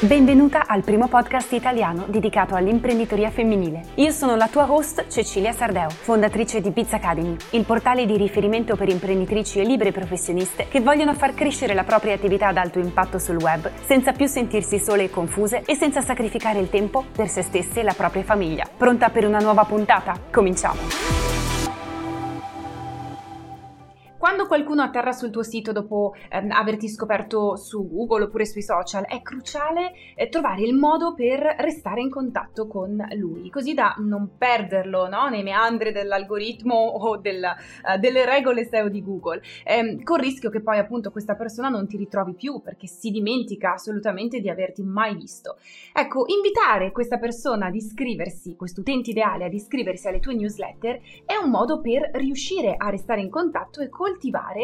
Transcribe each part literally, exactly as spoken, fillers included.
Benvenuta al primo podcast italiano dedicato all'imprenditoria femminile. Io sono la tua host Cecilia Sardeo, fondatrice di Biz Academy, il portale di riferimento per imprenditrici e libere professioniste che vogliono far crescere la propria attività ad alto impatto sul web senza più sentirsi sole e confuse e senza sacrificare il tempo per se stesse e la propria famiglia. Pronta per una nuova puntata? Cominciamo! Quando qualcuno atterra sul tuo sito dopo ehm, averti scoperto su Google oppure sui social, è cruciale eh, trovare il modo per restare in contatto con lui, così da non perderlo, no? Nei meandri dell'algoritmo o del, uh, delle regole S E O di Google, ehm, con il rischio che poi appunto questa persona non ti ritrovi più perché si dimentica assolutamente di averti mai visto. Ecco, invitare questa persona ad iscriversi, questo utente ideale ad iscriversi alle tue newsletter è un modo per riuscire a restare in contatto e coltivare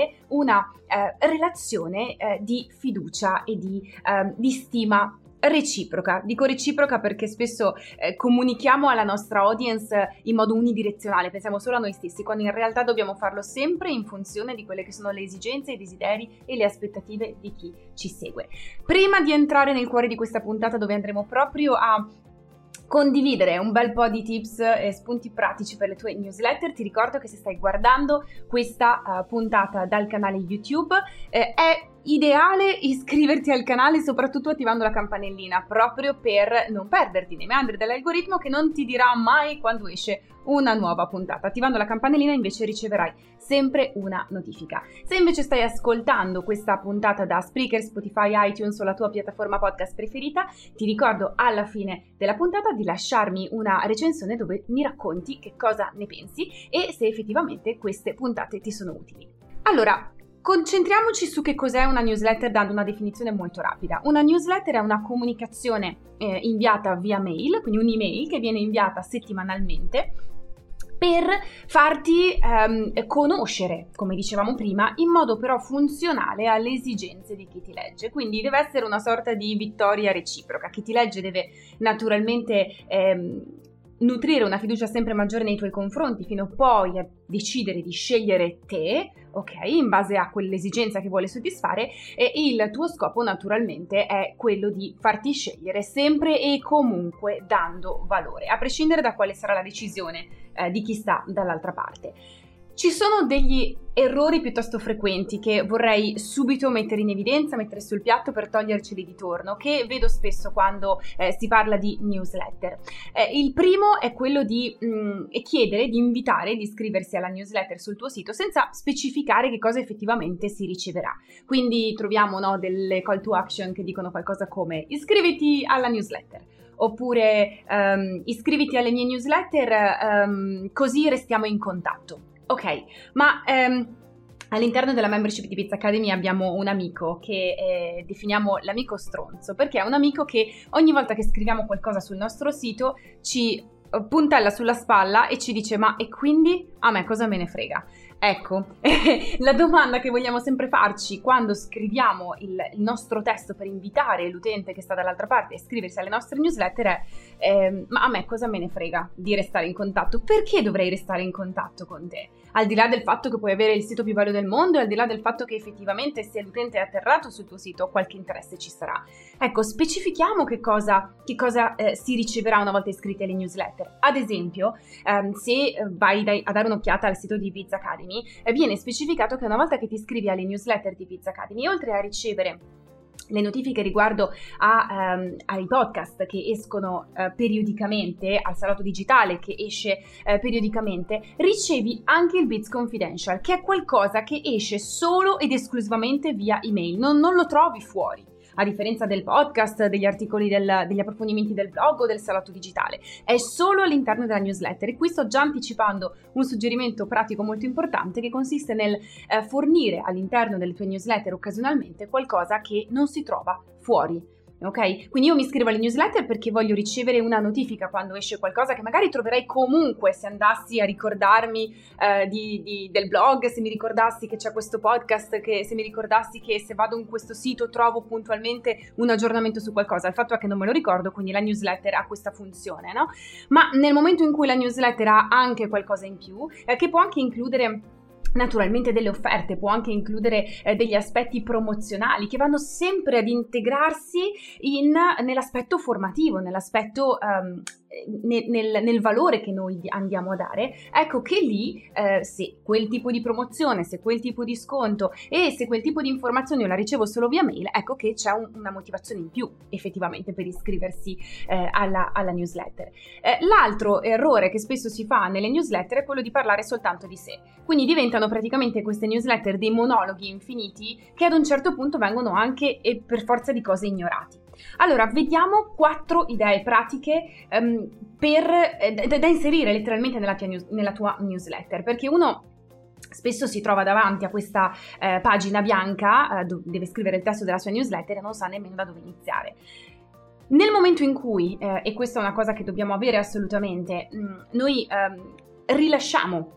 una eh, relazione eh, di fiducia e di, eh, di stima reciproca. Dico reciproca perché spesso eh, comunichiamo alla nostra audience in modo unidirezionale, pensiamo solo a noi stessi, quando in realtà dobbiamo farlo sempre in funzione di quelle che sono le esigenze, i desideri e le aspettative di chi ci segue. Prima di entrare nel cuore di questa puntata, dove andremo proprio a condividere un bel po' di tips e spunti pratici per le tue newsletter, ti ricordo che se stai guardando questa uh, puntata dal canale YouTube eh, è ideale iscriverti al canale, soprattutto attivando la campanellina, proprio per non perderti nei meandri dell'algoritmo che non ti dirà mai quando esce una nuova puntata. Attivando la campanellina invece riceverai sempre una notifica. Se invece stai ascoltando questa puntata da Spreaker, Spotify, iTunes o la tua piattaforma podcast preferita, ti ricordo alla fine della puntata di lasciarmi una recensione dove mi racconti che cosa ne pensi e se effettivamente queste puntate ti sono utili. Allora, concentriamoci su che cos'è una newsletter dando una definizione molto rapida. Una newsletter è una comunicazione eh, inviata via mail, quindi un'email che viene inviata settimanalmente per farti ehm, conoscere, come dicevamo prima, in modo però funzionale alle esigenze di chi ti legge. Quindi deve essere una sorta di vittoria reciproca. Chi ti legge deve naturalmente ehm, nutrire una fiducia sempre maggiore nei tuoi confronti fino poi a decidere di scegliere te, ok, in base a quell'esigenza che vuole soddisfare, e il tuo scopo naturalmente è quello di farti scegliere sempre e comunque dando valore, a prescindere da quale sarà la decisione eh, di chi sta dall'altra parte. Ci sono degli errori piuttosto frequenti che vorrei subito mettere in evidenza, mettere sul piatto per toglierceli di torno, che vedo spesso quando eh, si parla di newsletter. Eh, il primo è quello di mh, chiedere, di invitare, di iscriversi alla newsletter sul tuo sito senza specificare che cosa effettivamente si riceverà. Quindi troviamo no, delle call to action che dicono qualcosa come iscriviti alla newsletter, oppure um, iscriviti alle mie newsletter um, così restiamo in contatto. Ok, ma ehm, all'interno della membership di Biz Academy abbiamo un amico che eh, definiamo l'amico stronzo, perché è un amico che ogni volta che scriviamo qualcosa sul nostro sito ci puntella sulla spalla e ci dice: ma e quindi a me cosa me ne frega? Ecco, la domanda che vogliamo sempre farci quando scriviamo il, il nostro testo per invitare l'utente che sta dall'altra parte a iscriversi alle nostre newsletter è eh, ma a me cosa me ne frega di restare in contatto? Perché dovrei restare in contatto con te? Al di là del fatto che puoi avere il sito più bello del mondo e al di là del fatto che effettivamente se l'utente è atterrato sul tuo sito qualche interesse ci sarà. Ecco, specifichiamo che cosa, che cosa eh, si riceverà una volta iscritti alle newsletter. Ad esempio, ehm, se vai dai, a dare un'occhiata al sito di Biz Academy, viene specificato che una volta che ti iscrivi alle newsletter di Biz Academy, oltre a ricevere le notifiche riguardo a, um, ai podcast che escono uh, periodicamente, al salotto digitale che esce uh, periodicamente, ricevi anche il Biz Confidential, che è qualcosa che esce solo ed esclusivamente via email, non, non lo trovi fuori. A differenza del podcast, degli articoli, del, degli approfondimenti del blog o del salotto digitale. È solo all'interno della newsletter e qui sto già anticipando un suggerimento pratico molto importante che consiste nel eh, fornire all'interno delle tue newsletter occasionalmente qualcosa che non si trova fuori. Ok? Quindi io mi iscrivo alle newsletter perché voglio ricevere una notifica quando esce qualcosa che magari troverei comunque se andassi a ricordarmi eh, di, di, del blog, se mi ricordassi che c'è questo podcast, che se mi ricordassi che se vado in questo sito trovo puntualmente un aggiornamento su qualcosa. Il fatto è che non me lo ricordo, quindi la newsletter ha questa funzione, no? Ma nel momento in cui la newsletter ha anche qualcosa in più, eh, che può anche includere naturalmente delle offerte, può anche includere eh, degli aspetti promozionali che vanno sempre ad integrarsi in, nell'aspetto formativo, nell'aspetto um, nel, nel, nel valore che noi andiamo a dare. Ecco che lì eh, se quel tipo di promozione, se quel tipo di sconto e se quel tipo di informazioni io la ricevo solo via mail, ecco che c'è un, una motivazione in più effettivamente per iscriversi eh, alla, alla newsletter. Eh, l'altro errore che spesso si fa nelle newsletter è quello di parlare soltanto di sé, quindi diventano praticamente queste newsletter dei monologhi infiniti che ad un certo punto vengono anche e per forza di cose ignorati. Allora, vediamo quattro idee pratiche um, per, eh, da, da inserire letteralmente nella tua, news, nella tua newsletter, perché uno spesso si trova davanti a questa eh, pagina bianca, eh, deve scrivere il testo della sua newsletter e non sa nemmeno da dove iniziare. Nel momento in cui, eh, e questa è una cosa che dobbiamo avere assolutamente, mh, noi ehm, rilasciamo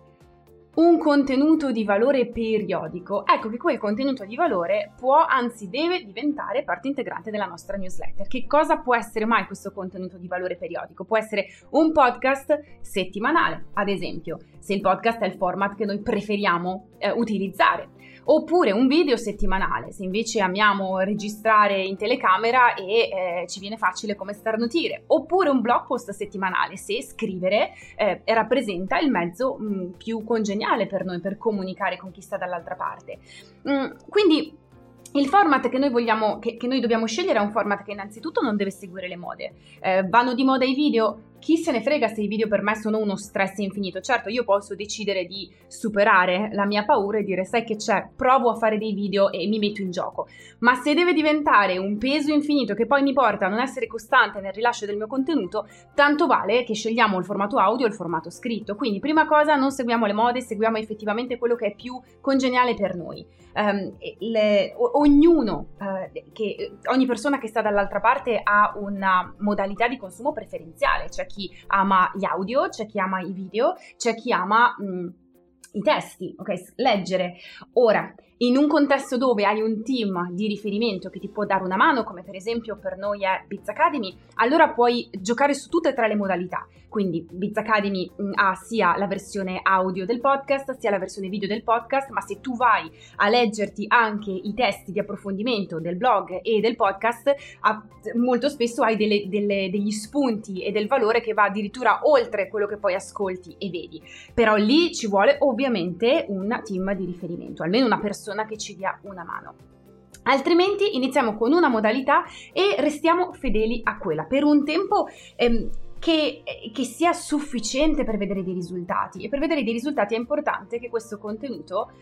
un contenuto di valore periodico, ecco che quel contenuto di valore può, anzi deve diventare parte integrante della nostra newsletter. Che cosa può essere mai questo contenuto di valore periodico? Può essere un podcast settimanale, ad esempio, se il podcast è il format che noi preferiamo eh, utilizzare, oppure un video settimanale, se invece amiamo registrare in telecamera e eh, ci viene facile come starnutire, oppure un blog post settimanale, se scrivere eh, rappresenta il mezzo mh, più congeniale per noi per comunicare con chi sta dall'altra parte. Mm, quindi il format che noi vogliamo, che, che noi dobbiamo scegliere è un format che innanzitutto non deve seguire le mode. Eh, vanno di moda i video? Chi se ne frega se i video per me sono uno stress infinito. Certo, io posso decidere di superare la mia paura e dire sai che c'è, provo a fare dei video e mi metto in gioco. Ma se deve diventare un peso infinito che poi mi porta a non essere costante nel rilascio del mio contenuto, tanto vale che scegliamo il formato audio o il formato scritto. Quindi prima cosa, non seguiamo le mode, seguiamo effettivamente quello che è più congeniale per noi. Um, le, o, ognuno, uh, che, ogni persona che sta dall'altra parte ha una modalità di consumo preferenziale. C'è chi ama gli audio, c'è chi ama i video, c'è chi ama mh, i testi, ok? Leggere. Ora, in un contesto dove hai un team di riferimento che ti può dare una mano, come per esempio per noi è Biz Academy, allora puoi giocare su tutte e tre le modalità. Quindi Biz Academy mh, ha sia la versione audio del podcast, sia la versione video del podcast, ma se tu vai a leggerti anche i testi di approfondimento del blog e del podcast, a, molto spesso hai delle, delle, degli spunti e del valore che va addirittura oltre quello che poi ascolti e vedi. Però lì ci vuole ovviamente un team di riferimento, almeno una persona che ci dia una mano. Altrimenti iniziamo con una modalità e restiamo fedeli a quella per un tempo ehm, che, che sia sufficiente per vedere dei risultati. E per vedere dei risultati è importante che questo contenuto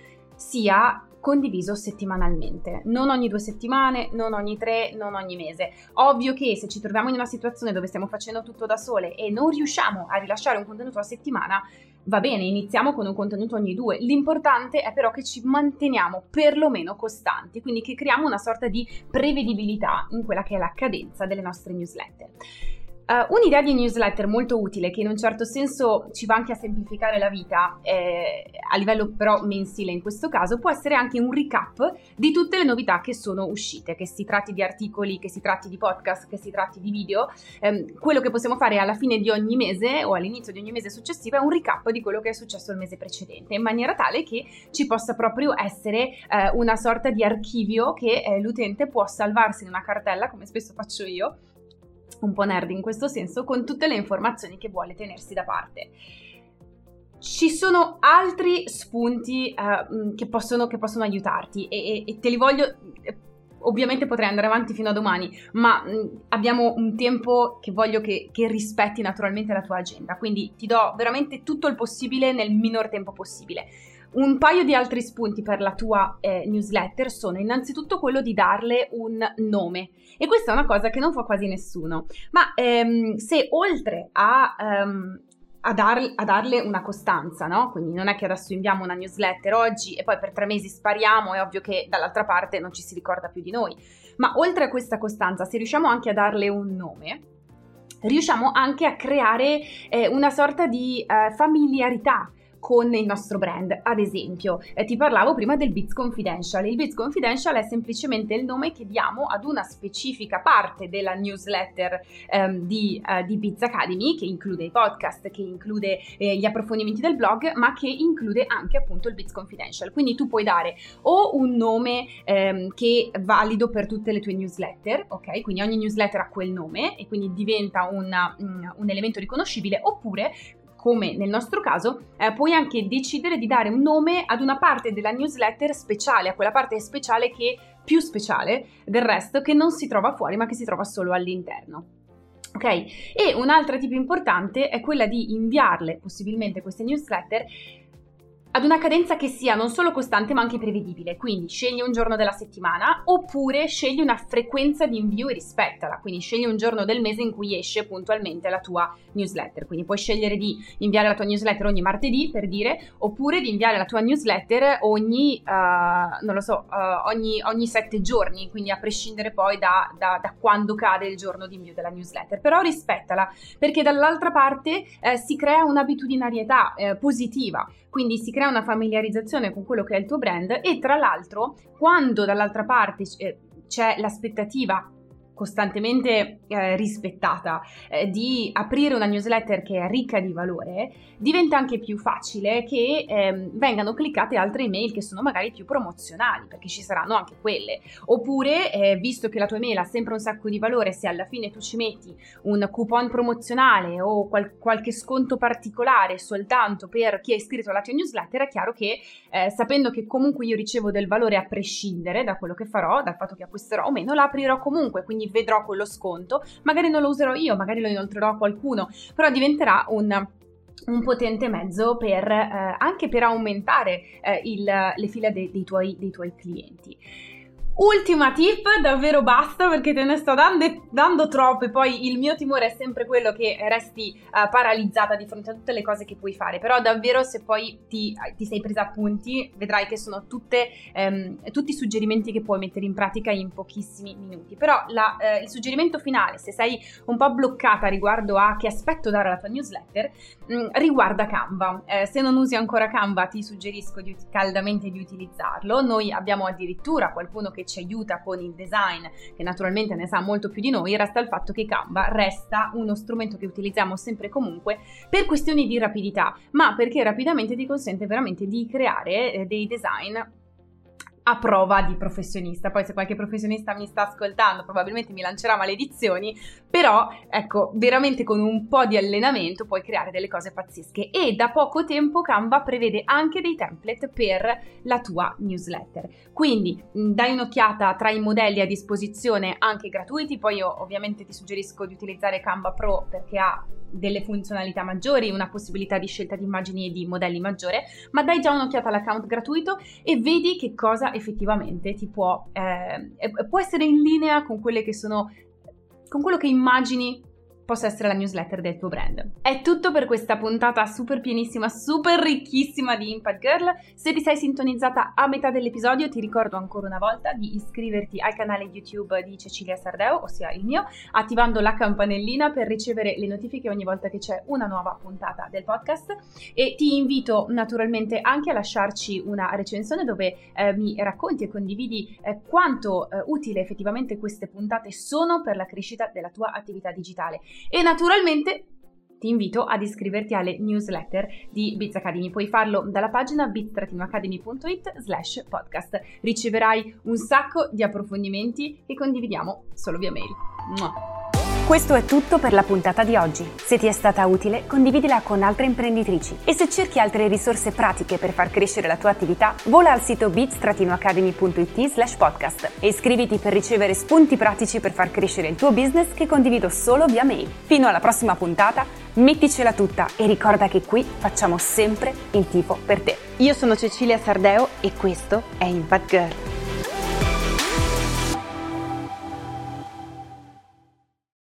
sia condiviso settimanalmente, non ogni due settimane, non ogni tre, non ogni mese. Ovvio che se ci troviamo in una situazione dove stiamo facendo tutto da sole e non riusciamo a rilasciare un contenuto a settimana, va bene, iniziamo con un contenuto ogni due. L'importante è però che ci manteniamo perlomeno costanti, quindi che creiamo una sorta di prevedibilità in quella che è la cadenza delle nostre newsletter. Uh, un'idea di newsletter molto utile, che in un certo senso ci va anche a semplificare la vita, eh, a livello però mensile in questo caso, può essere anche un recap di tutte le novità che sono uscite, che si tratti di articoli, che si tratti di podcast, che si tratti di video. Eh, quello che possiamo fare alla fine di ogni mese o all'inizio di ogni mese successivo è un recap di quello che è successo il mese precedente, in maniera tale che ci possa proprio essere eh, una sorta di archivio che eh, l'utente può salvarsi in una cartella, come spesso faccio io, un po' nerd in questo senso, con tutte le informazioni che vuole tenersi da parte. Ci sono altri spunti uh, che, possono, che possono aiutarti e, e, e te li voglio, ovviamente potrei andare avanti fino a domani, ma mh, abbiamo un tempo che voglio che, che rispetti naturalmente la tua agenda, quindi ti do veramente tutto il possibile nel minor tempo possibile. Un paio di altri spunti per la tua eh, newsletter sono innanzitutto quello di darle un nome, e questa è una cosa che non fa quasi nessuno, ma ehm, se oltre a, um, a, dar, a darle una costanza, no? Quindi non è che adesso inviamo una newsletter oggi e poi per tre mesi spariamo, è ovvio che dall'altra parte non ci si ricorda più di noi, ma oltre a questa costanza, se riusciamo anche a darle un nome, riusciamo anche a creare eh, una sorta di eh, familiarità con il nostro brand. Ad esempio, eh, ti parlavo prima del Biz Confidential. Il Biz Confidential è semplicemente il nome che diamo ad una specifica parte della newsletter ehm, di, eh, di Biz Academy, che include i podcast, che include eh, gli approfondimenti del blog, ma che include anche appunto il Biz Confidential. Quindi tu puoi dare o un nome ehm, che è valido per tutte le tue newsletter, ok? Quindi ogni newsletter ha quel nome e quindi diventa una, un, un elemento riconoscibile, oppure, come nel nostro caso, eh, puoi anche decidere di dare un nome ad una parte della newsletter speciale, a quella parte speciale che è più speciale del resto, che non si trova fuori ma che si trova solo all'interno. Ok? E un'altra tip importante è quella di inviarle, possibilmente queste newsletter, ad una cadenza che sia non solo costante ma anche prevedibile. Quindi scegli un giorno della settimana, oppure scegli una frequenza di invio e rispettala. Quindi scegli un giorno del mese in cui esce puntualmente la tua newsletter. Quindi puoi scegliere di inviare la tua newsletter ogni martedì, per dire, oppure di inviare la tua newsletter ogni, uh, non lo so, uh, ogni, ogni sette giorni, quindi a prescindere poi da, da, da quando cade il giorno di invio della newsletter. Però rispettala, perché dall'altra parte eh, si crea un'abitudinarietà eh, positiva. Quindi si crea una familiarizzazione con quello che è il tuo brand, e tra l'altro quando dall'altra parte c'è l'aspettativa costantemente eh, rispettata eh, di aprire una newsletter che è ricca di valore, diventa anche più facile che eh, vengano cliccate altre email che sono magari più promozionali, perché ci saranno anche quelle. Oppure, eh, visto che la tua email ha sempre un sacco di valore, se alla fine tu ci metti un coupon promozionale o qual- qualche sconto particolare soltanto per chi è iscritto alla tua newsletter, è chiaro che eh, sapendo che comunque io ricevo del valore a prescindere da quello che farò, dal fatto che acquisterò o meno, la aprirò comunque, quindi vedrò quello sconto, magari non lo userò io, magari lo inoltrerò a qualcuno, però diventerà un, un potente mezzo per eh, anche per aumentare eh, il, le fila de, dei, tuoi, dei tuoi clienti. Ultima tip, davvero basta perché te ne sto dando, dando troppe. Poi il mio timore è sempre quello che resti uh, paralizzata di fronte a tutte le cose che puoi fare, però davvero se poi ti, ti sei presa appunti vedrai che sono tutte, um, tutti suggerimenti che puoi mettere in pratica in pochissimi minuti. Però la, uh, il suggerimento finale, se sei un po' bloccata riguardo a che aspetto dare alla tua newsletter, mh, riguarda Canva. Eh, se non usi ancora Canva ti suggerisco di, caldamente di utilizzarlo. Noi abbiamo addirittura qualcuno che ci aiuta con il design, che naturalmente ne sa molto più di noi. Resta il fatto che Canva resta uno strumento che utilizziamo sempre e comunque per questioni di rapidità, ma perché rapidamente ti consente veramente di creare eh, dei design a prova di professionista. Poi se qualche professionista mi sta ascoltando probabilmente mi lancerà maledizioni, però ecco, veramente con un po' di allenamento puoi creare delle cose pazzesche. E da poco tempo Canva prevede anche dei template per la tua newsletter, quindi mh, dai un'occhiata tra i modelli a disposizione, anche gratuiti. Poi io ovviamente ti suggerisco di utilizzare Canva Pro perché ha delle funzionalità maggiori, una possibilità di scelta di immagini e di modelli maggiore, ma dai già un'occhiata all'account gratuito e vedi che cosa effettivamente ti può eh, può essere in linea con quelle che sono con quello che immagini possa essere la newsletter del tuo brand. È tutto per questa puntata super pienissima, super ricchissima di Impact Girl. Se ti sei sintonizzata a metà dell'episodio, ti ricordo ancora una volta di iscriverti al canale YouTube di Cecilia Sardeo, ossia il mio, attivando la campanellina per ricevere le notifiche ogni volta che c'è una nuova puntata del podcast, e ti invito naturalmente anche a lasciarci una recensione dove eh, mi racconti e condividi eh, quanto eh, utile effettivamente queste puntate sono per la crescita della tua attività digitale. E naturalmente ti invito ad iscriverti alle newsletter di Biz Academy. Puoi farlo dalla pagina biz academy punto it slash podcast. Riceverai un sacco di approfondimenti che condividiamo solo via mail. Mua. Questo è tutto per la puntata di oggi. Se ti è stata utile, condividila con altre imprenditrici. E se cerchi altre risorse pratiche per far crescere la tua attività, vola al sito biz academy punto it slash podcast e iscriviti per ricevere spunti pratici per far crescere il tuo business che condivido solo via mail. Fino alla prossima puntata, metticela tutta e ricorda che qui facciamo sempre il tifo per te. Io sono Cecilia Sardeo e questo è Impact Girl.